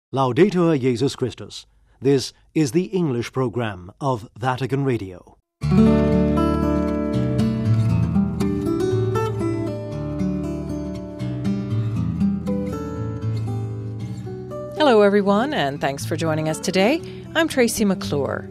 Laudetur Jesus Christus. This is the English program of Vatican Radio. Hello, everyone, and thanks for joining us today. I'm Tracy McClure.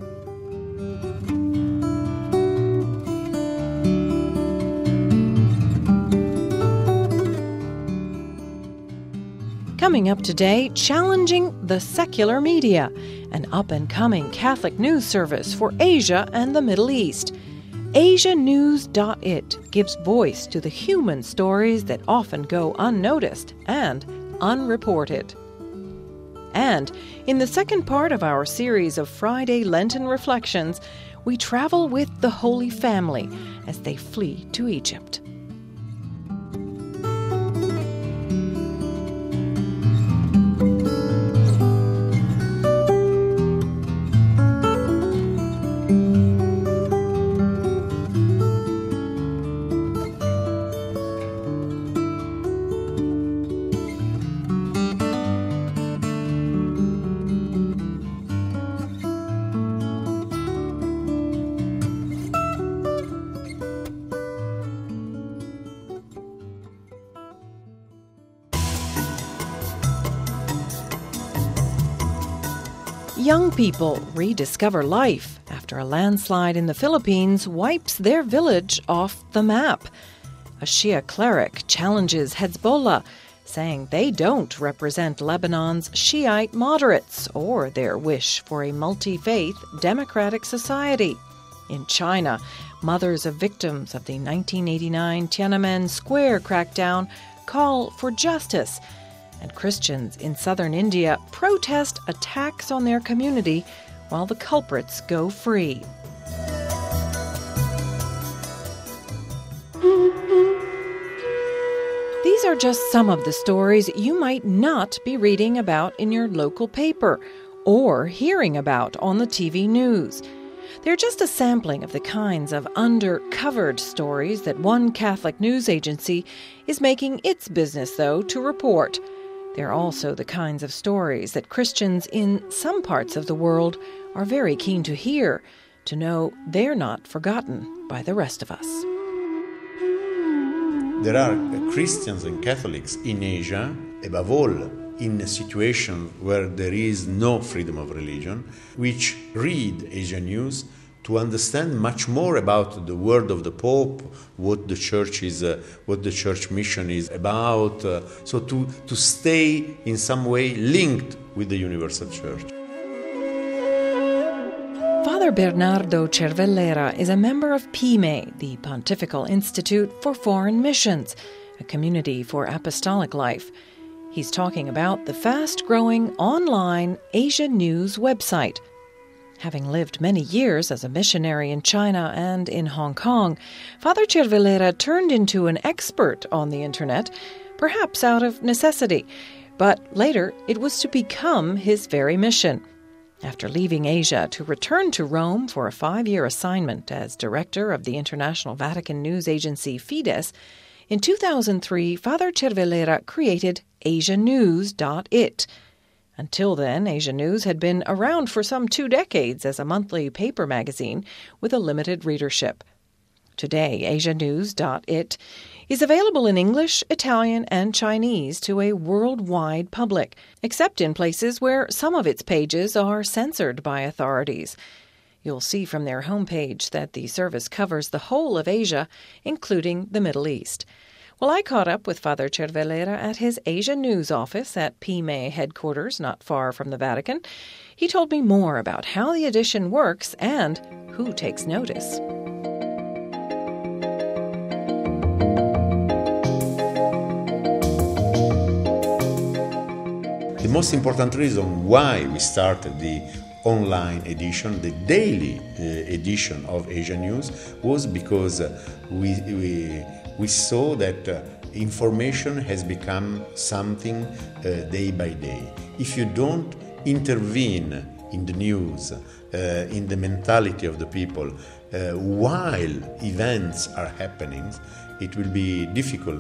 Coming up today, challenging the secular media, an up-and-coming Catholic news service for Asia and the Middle East. AsiaNews.it gives voice to the human stories that often go unnoticed and unreported. And in the second part of our series of Friday Lenten Reflections, we travel with the Holy Family as they flee to Egypt. Young people rediscover life after a landslide in the Philippines wipes their village off the map. A Shia cleric challenges Hezbollah, saying they don't represent Lebanon's Shiite moderates or their wish for a multi-faith democratic society. In China, mothers of victims of the 1989 Tiananmen Square crackdown call for justice, and Christians in southern India protest attacks on their community while the culprits go free. These are just some of the stories you might not be reading about in your local paper or hearing about on the TV news. They're just a sampling of the kinds of undercovered stories that one Catholic news agency is making its business, though, to report. They're also the kinds of stories that Christians in some parts of the world are very keen to hear, to know they're not forgotten by the rest of us. There are Christians and Catholics in Asia, above all in a situation where there is no freedom of religion, which read Asia News to understand much more about the word of the Pope, what the Church is, what the Church mission is about, so to stay in some way linked with the Universal Church. Father Bernardo Cervellera is a member of PIME, the Pontifical Institute for Foreign Missions, a community for apostolic life. He's talking about the fast-growing online Asia News website. Having lived many years as a missionary in China and in Hong Kong, Father Cervellera turned into an expert on the Internet, perhaps out of necessity, but later it was to become his very mission. After leaving Asia to return to Rome for a 5-year assignment as director of the International Vatican News Agency Fides, in 2003, Father Cervellera created AsiaNews.it. Until then, Asia News had been around for some 2 decades as a monthly paper magazine with a limited readership. Today, AsiaNews.it is available in English, Italian, and Chinese to a worldwide public, except in places where some of its pages are censored by authorities. You'll see from their homepage that the service covers the whole of Asia, including the Middle East. Well, I caught up with Father Cervellera at his Asia News office at PIME headquarters, not far from the Vatican. He told me more about how the edition works and who takes notice. The most important reason why we started the online edition, the daily edition of Asia News, was because we saw that information has become something day by day. If you don't intervene in the news, in the mentality of the people, while events are happening, it will be difficult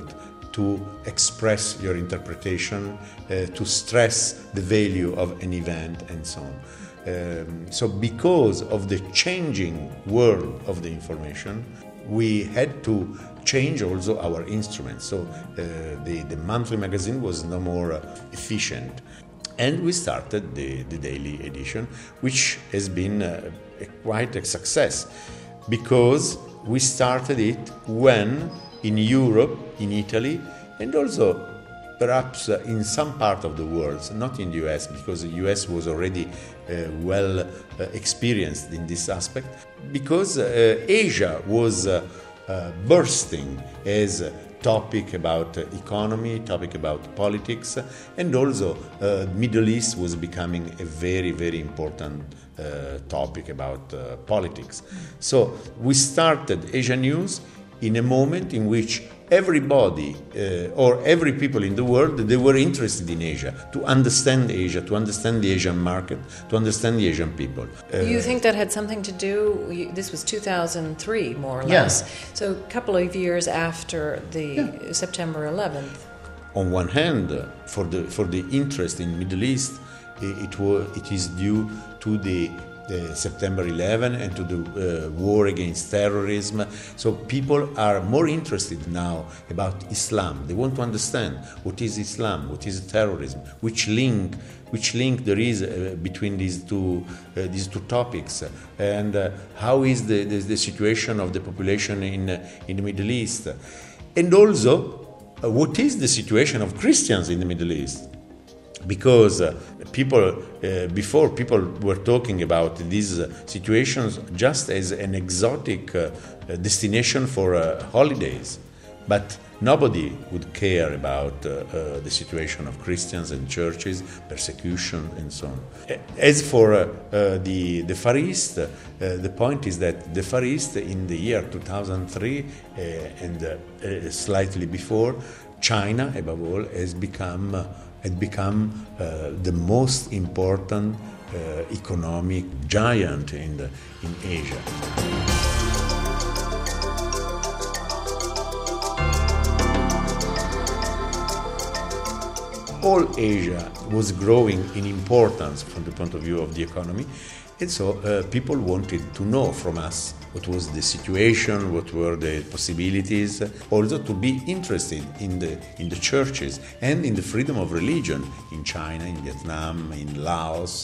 to express your interpretation, to stress the value of an event, and so on. So because of the changing world of the information, we had to change also our instruments. So the monthly magazine was no more efficient. And we started the daily edition, which has been quite a success, because we started it when in Europe, in Italy, and also perhaps in some part of the world, not in the US, because the US was already well experienced in this aspect, because Asia was bursting as a topic about economy, topic about politics, and also Middle East was becoming a very, very important topic about politics. So we started Asia News in a moment in which everybody or every people in the world, they were interested in Asia, to understand Asia, to understand the Asian market, to understand the Asian people. You think that had something to do, this was 2003 more or less, so a couple of years after the September 11th. On one hand, for the interest in Middle East, it is due to the September 11 and to the war against terrorism. So people are more interested now about Islam. They want to understand what is Islam, what is terrorism, which link there is between these two topics, and how is the situation of the population in the Middle East, and also what is the situation of Christians in the Middle East. Because before people were talking about these situations just as an exotic destination for holidays, but nobody would care about the situation of Christians and churches, persecution, and so on. As for the Far East, the point is that the Far East in the year 2003 and slightly before, China, above all, had become the most important economic giant in Asia. All Asia was growing in importance from the point of view of the economy, and so people wanted to know from us what was the situation, what were the possibilities, also to be interested in the churches and in the freedom of religion in China, in Vietnam, in Laos,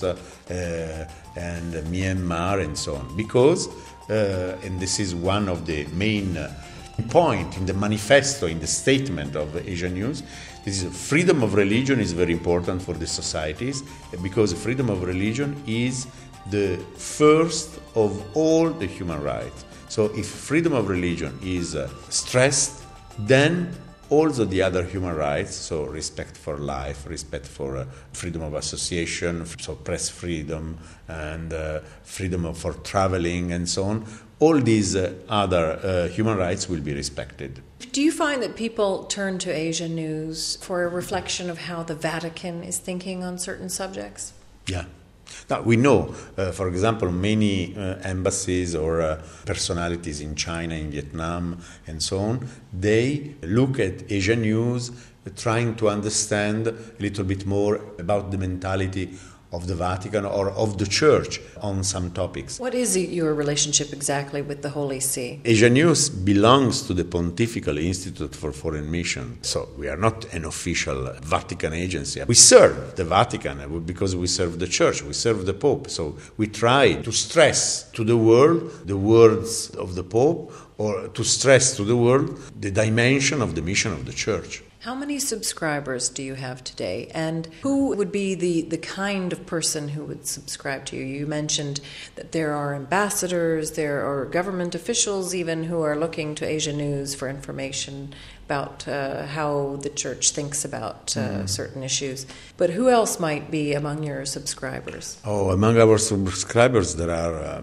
and Myanmar, and so on. Because, and this is one of the main point in the manifesto, in the statement of Asia News, this is freedom of religion is very important for the societies, because freedom of religion is the first of all the human rights. So if freedom of religion is stressed, then also the other human rights, so respect for life, respect for freedom of association, so press freedom, and freedom for traveling, and so on, all these other human rights will be respected. Do you find that people turn to Asia News for a reflection of how the Vatican is thinking on certain subjects? Yeah. Now, we know, for example, many embassies or personalities in China, in Vietnam, and so on, they look at Asia News trying to understand a little bit more about the mentality of the Vatican or of the Church on some topics. What is your relationship exactly with the Holy See? Asia News belongs to the Pontifical Institute for Foreign Missions, so we are not an official Vatican agency. We serve the Vatican because we serve the Church, we serve the Pope, so we try to stress to the world the words of the Pope, or to stress to the world the dimension of the mission of the Church. How many subscribers do you have today, and who would be the kind of person who would subscribe to you? You mentioned that there are ambassadors, there are government officials even who are looking to Asia News for information about how the Church thinks about certain issues. But who else might be among your subscribers? Oh, among our subscribers there are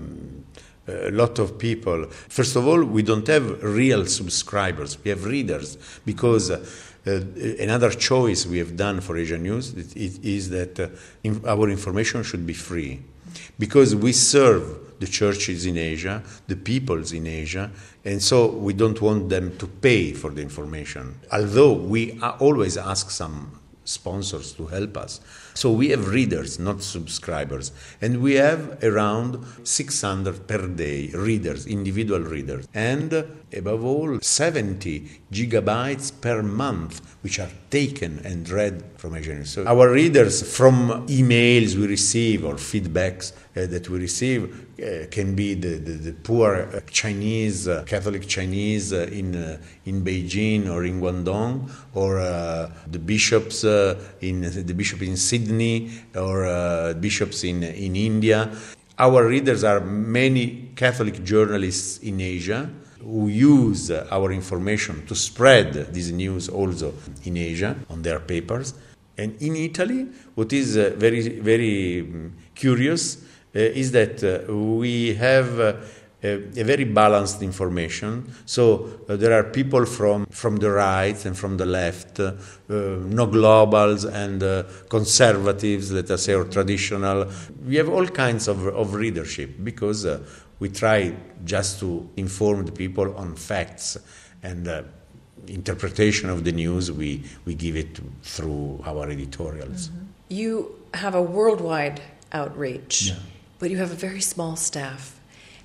a lot of people. First of all, we don't have real subscribers, we have readers, because another choice we have done for Asia News is that our information should be free. because we serve the churches in Asia, the peoples in Asia, and so we don't want them to pay for the information. Although we always ask some sponsors to help us. So we have readers, not subscribers, and we have around 600 per day readers, individual readers, and above all 70 gigabytes per month, which are taken and read from Asian News. So our readers, from emails we receive or feedbacks that we receive, can be the poor Chinese, Catholic Chinese in Beijing or in Guangdong, or the bishops the bishop in Sydney, or bishops in India. Our readers are many Catholic journalists in Asia who use our information to spread this news also in Asia on their papers. And in Italy, what is very, very curious is that we have a very balanced information. So there are people from the right and from the left, no globals and conservatives, let us say, or traditional. We have all kinds of readership because we try just to inform the people on facts, and interpretation of the news we give it through our editorials. Mm-hmm. You have a worldwide outreach, yeah, but you have a very small staff.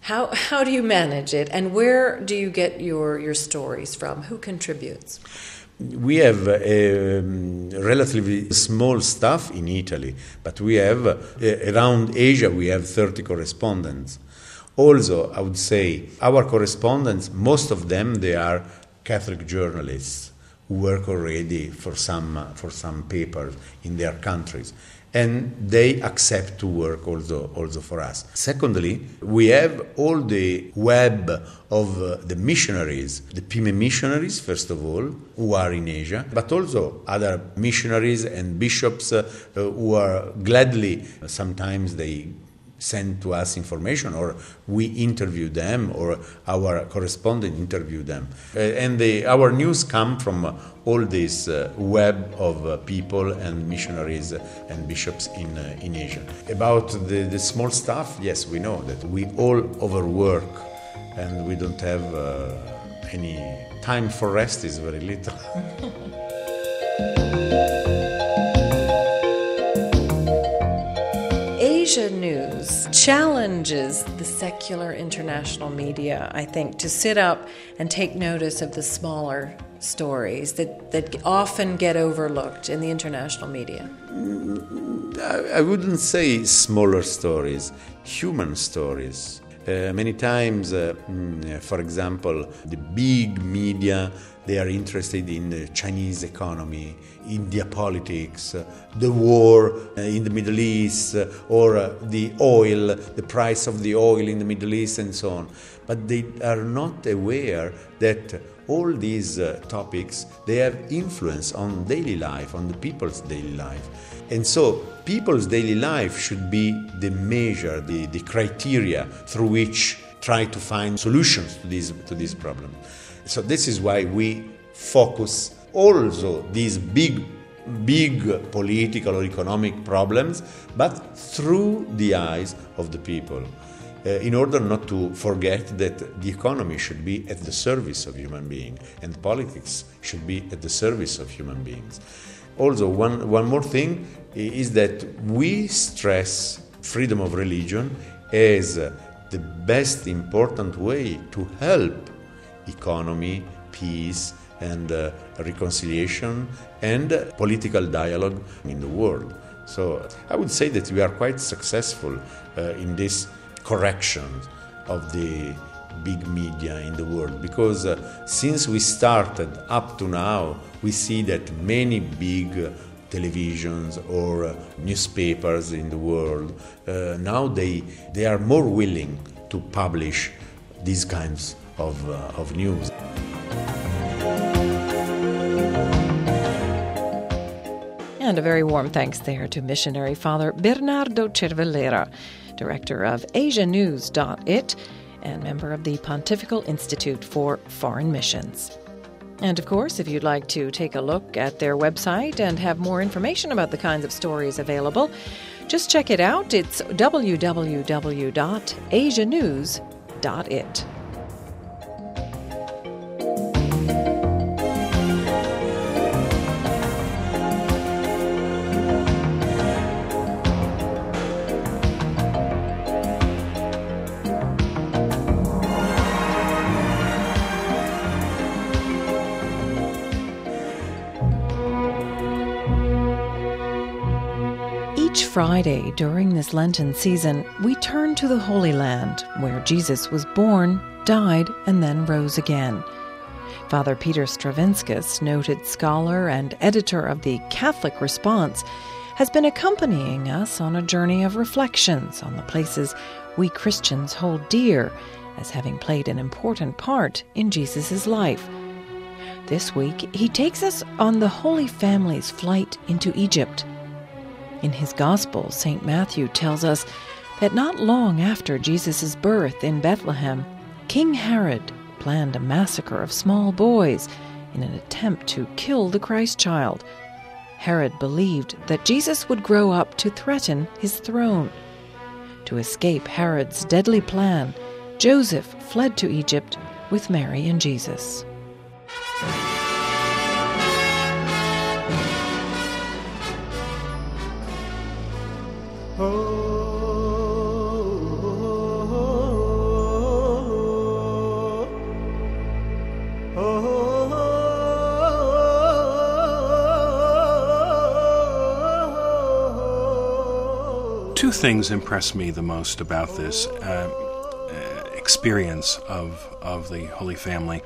How do you manage it, and where do you get your stories from? Who contributes? We have a relatively small staff in Italy, but we have around Asia we have 30 correspondents. Also, I would say our correspondents, most of them, they are Catholic journalists who work already for some papers in their countries, and they accept to work also for us. Secondly, we have all the web of the missionaries, the PIME missionaries, first of all, who are in Asia, but also other missionaries and bishops who are gladly, sometimes they send to us information, or we interview them, or our correspondent interview them. And our news come from all this web of people and missionaries and bishops in Asia. About the small staff, yes, we know that we all overwork and we don't have any time for rest, is very little. Asia News challenges the secular international media, I think, to sit up and take notice of the smaller stories that often get overlooked in the international media. I wouldn't say smaller stories, human stories. Many times, for example, the big media, they are interested in the Chinese economy, India politics, the war in the Middle East, or the oil, the price of the oil in the Middle East, and so on. But they are not aware that all these topics, they have influence on daily life, on the people's daily life. And so people's daily life should be the measure, the criteria through which try to find solutions to these problems. So this is why we focus also these big political or economic problems, but through the eyes of the people, in order not to forget that the economy should be at the service of human beings and politics should be at the service of human beings. Also, one more thing is that we stress freedom of religion as the best important way to help economy, peace, and reconciliation and political dialogue in the world. So I would say that we are quite successful in this correction of the big media in the world, because since we started up to now, we see that many big televisions or newspapers in the world now they are more willing to publish these kinds of news. And a very warm thanks there to missionary Father Bernardo Cervellera, director of AsiaNews.it and member of the Pontifical Institute for Foreign Missions. And of course, if you'd like to take a look at their website and have more information about the kinds of stories available, just check it out. It's www.asianews.it. Each Friday during this Lenten season, we turn to the Holy Land, where Jesus was born, died, and then rose again. Father Peter Stravinskas, noted scholar and editor of the Catholic Response, has been accompanying us on a journey of reflections on the places we Christians hold dear as having played an important part in Jesus' life. This week, he takes us on the Holy Family's flight into Egypt. In his Gospel, St. Matthew tells us that not long after Jesus' birth in Bethlehem, King Herod planned a massacre of small boys in an attempt to kill the Christ child. Herod believed that Jesus would grow up to threaten his throne. To escape Herod's deadly plan, Joseph fled to Egypt with Mary and Jesus. Two things impress me the most about this experience of the Holy Family.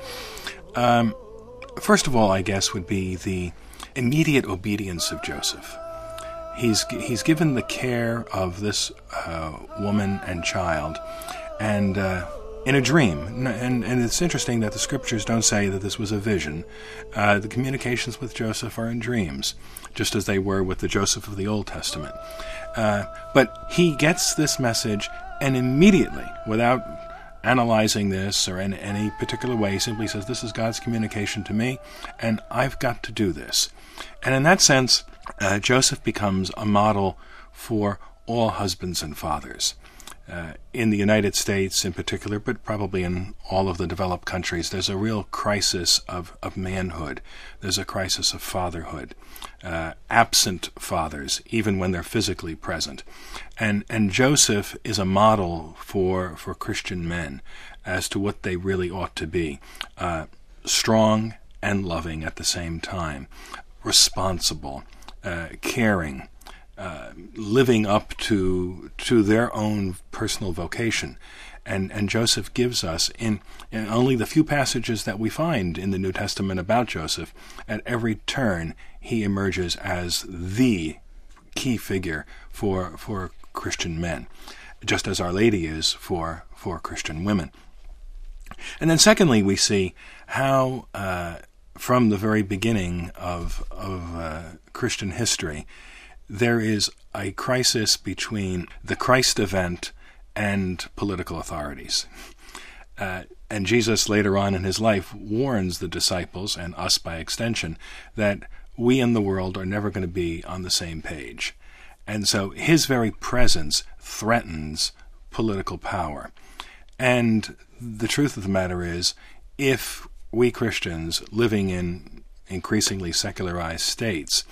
First of all, I guess, would be the immediate obedience of Joseph. He's given the care of this woman and child, and in a dream. And it's interesting that the scriptures don't say that this was a vision. The communications with Joseph are in dreams, just as they were with the Joseph of the Old Testament. But he gets this message, and immediately, without analyzing this or in any particular way, he simply says, this is God's communication to me, and I've got to do this. And in that sense, Joseph becomes a model for all husbands and fathers. In the United States in particular, but probably in all of the developed countries, there's a real crisis of manhood. There's a crisis of fatherhood. Absent fathers, even when they're physically present. And Joseph is a model for Christian men as to what they really ought to be. Strong and loving at the same time. Responsible, caring, living up to their own personal vocation. And Joseph gives us, in only the few passages that we find in the New Testament about Joseph, at every turn he emerges as the key figure for Christian men, just as Our Lady is for Christian women. And then secondly, we see how from the very beginning of Christian history, there is a crisis between the Christ event and political authorities. And Jesus later on in his life warns the disciples, and us by extension, that we in the world are never going to be on the same page. And so his very presence threatens political power. And the truth of the matter is, if we Christians living in increasingly secularized states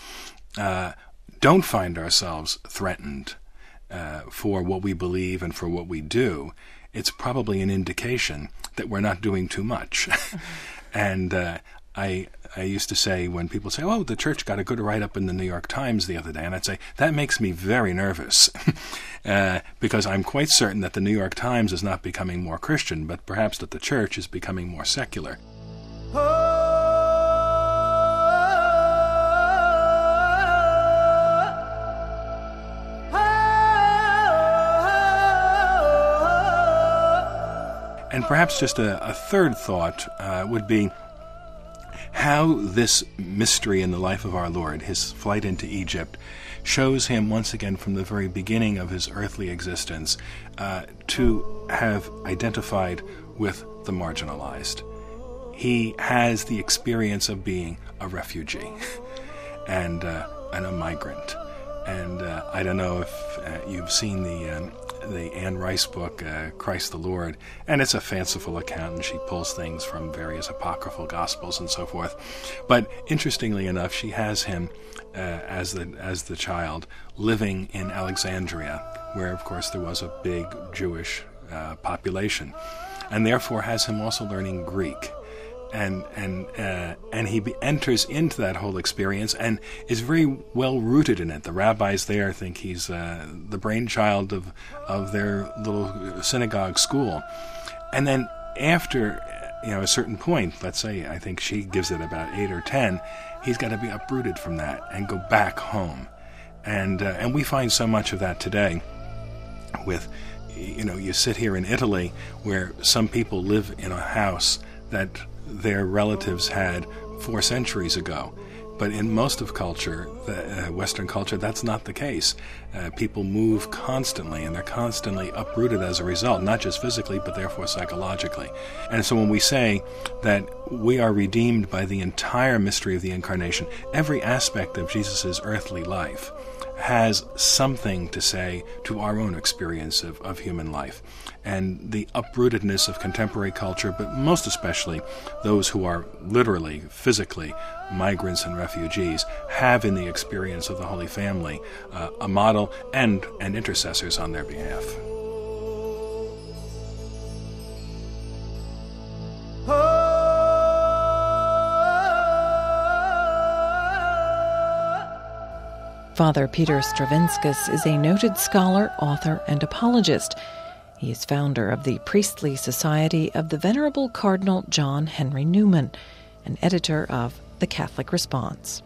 don't find ourselves threatened for what we believe and for what we do, it's probably an indication that we're not doing too much. And I used to say, when people say, oh, the church got a good write-up in the New York Times the other day, and I'd say, that makes me very nervous, because I'm quite certain that the New York Times is not becoming more Christian, but perhaps that the church is becoming more secular. And perhaps just a third thought would be how this mystery in the life of our Lord, his flight into Egypt, shows him once again from the very beginning of his earthly existence to have identified with the marginalized. he has the experience of being a refugee and a migrant. And I don't know if you've seen the Anne Rice book, Christ the Lord, and it's a fanciful account, and she pulls things from various apocryphal gospels and so forth. But interestingly enough, she has him as the child living in Alexandria, where of course there was a big Jewish population, and therefore has him also learning Greek. And he enters into that whole experience and is very well rooted in it. The rabbis there think he's the brainchild of their little synagogue school. And then after a certain point, let's say I think she gives it about 8 or 10, he's got to be uprooted from that and go back home. And we find so much of that today with, you sit here in Italy where some people live in a house that their relatives had 4 centuries ago. But in most of culture, Western culture, that's not the case. People move constantly, and they're constantly uprooted as a result, not just physically, but therefore psychologically. And so when we say that we are redeemed by the entire mystery of the Incarnation, every aspect of Jesus' earthly life has something to say to our own experience of human life. And the uprootedness of contemporary culture, but most especially those who are literally, physically migrants and refugees, have in the experience of the Holy Family a model and intercessors on their behalf. Father Peter Stravinskas is a noted scholar, author, and apologist. He is founder of the Priestly Society of the Venerable Cardinal John Henry Newman, and editor of The Catholic Response.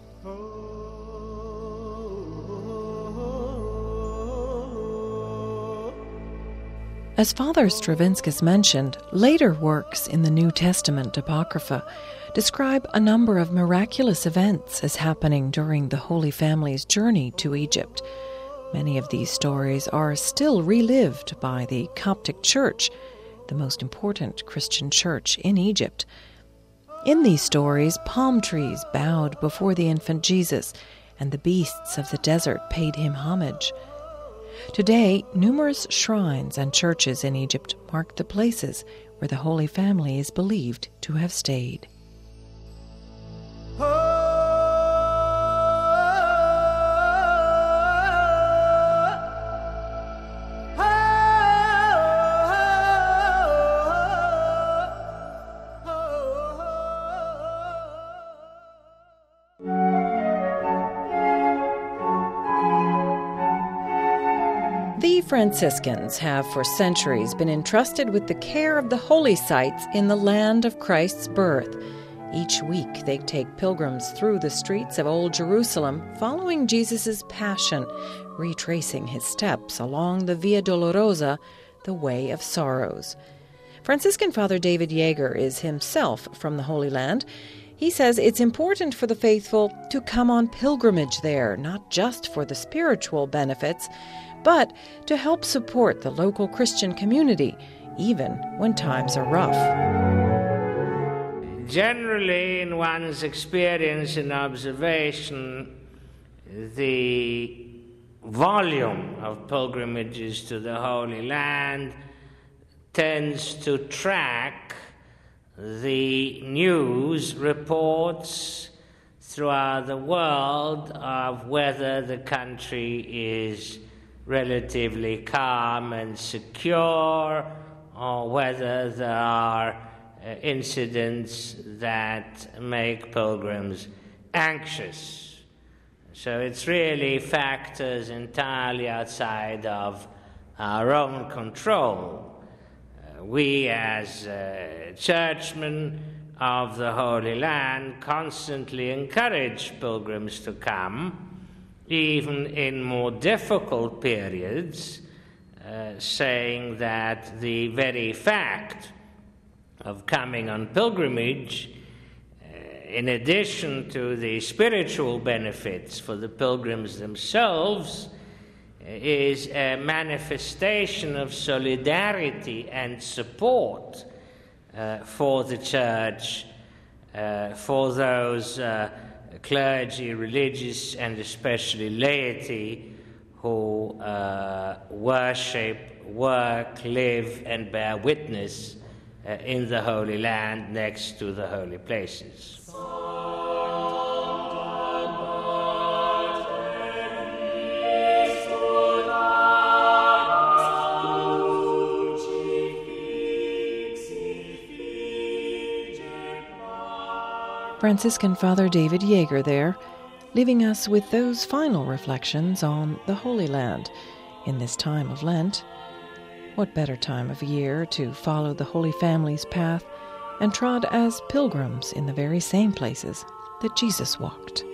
As Father Stravinskas mentioned, later works in the New Testament Apocrypha describe a number of miraculous events as happening during the Holy Family's journey to Egypt. Many of these stories are still relived by the Coptic Church, the most important Christian church in Egypt. In these stories, palm trees bowed before the infant Jesus, and the beasts of the desert paid him homage. Today, numerous shrines and churches in Egypt mark the places where the Holy Family is believed to have stayed. The Franciscans have for centuries been entrusted with the care of the holy sites in the land of Christ's birth. Each week they take pilgrims through the streets of Old Jerusalem, following Jesus' passion, retracing his steps along the Via Dolorosa, the Way of Sorrows. Franciscan Father David Yeager is himself from the Holy Land. He says it's important for the faithful to come on pilgrimage there, not just for the spiritual benefits, but to help support the local Christian community, even when times are rough. Generally, in one's experience and observation, the volume of pilgrimages to the Holy Land tends to track the news reports throughout the world of whether the country is relatively calm and secure, or whether there are incidents that make pilgrims anxious. So it's really factors entirely outside of our own control. We as churchmen of the Holy Land constantly encourage pilgrims to come, even in more difficult periods, saying that the very fact of coming on pilgrimage, in addition to the spiritual benefits for the pilgrims themselves, is a manifestation of solidarity and support for the Church for those clergy, religious, and especially laity who worship, work, live, and bear witness in the Holy Land next to the holy places. Franciscan Father David Yeager there, leaving us with those final reflections on the Holy Land in this time of Lent. What better time of year to follow the Holy Family's path and trod as pilgrims in the very same places that Jesus walked.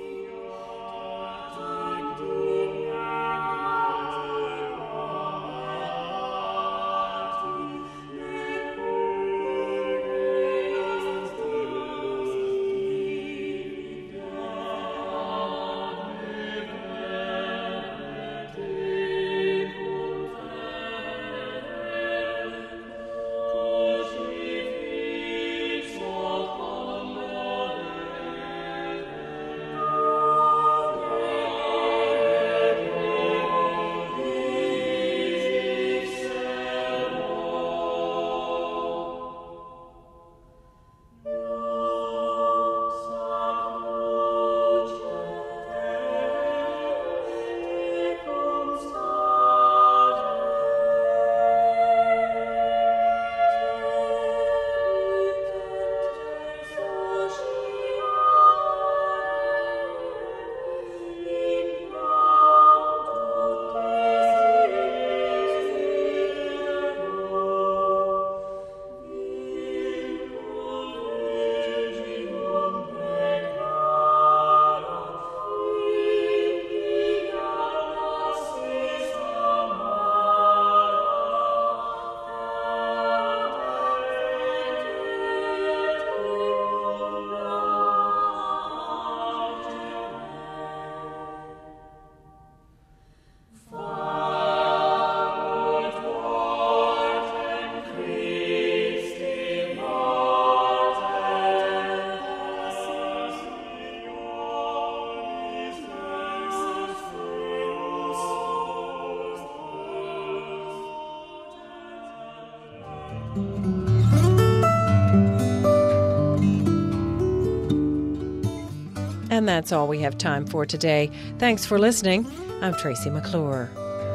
And that's all we have time for today. Thanks for listening. I'm Tracy McClure.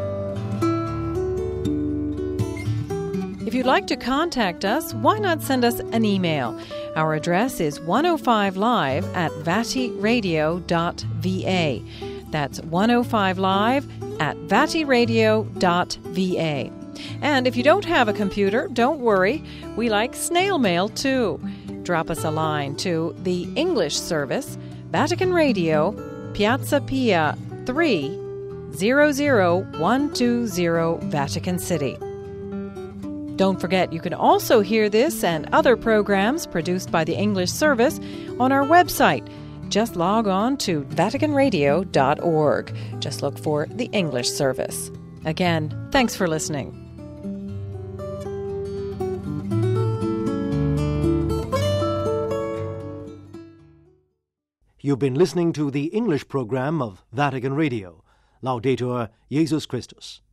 If you'd like to contact us, why not send us an email? Our address is 105live@vatiradio.va. That's 105live@vatiradio.va. And if you don't have a computer, don't worry. We like snail mail too. Drop us a line to the English Service, Vatican Radio, Piazza Pia 3, 00120, Vatican City. Don't forget, you can also hear this and other programs produced by the English Service on our website. Just log on to vaticanradio.org. Just look for the English Service. Again, thanks for listening. You've been listening to the English program of Vatican Radio. Laudetur Jesus Christus.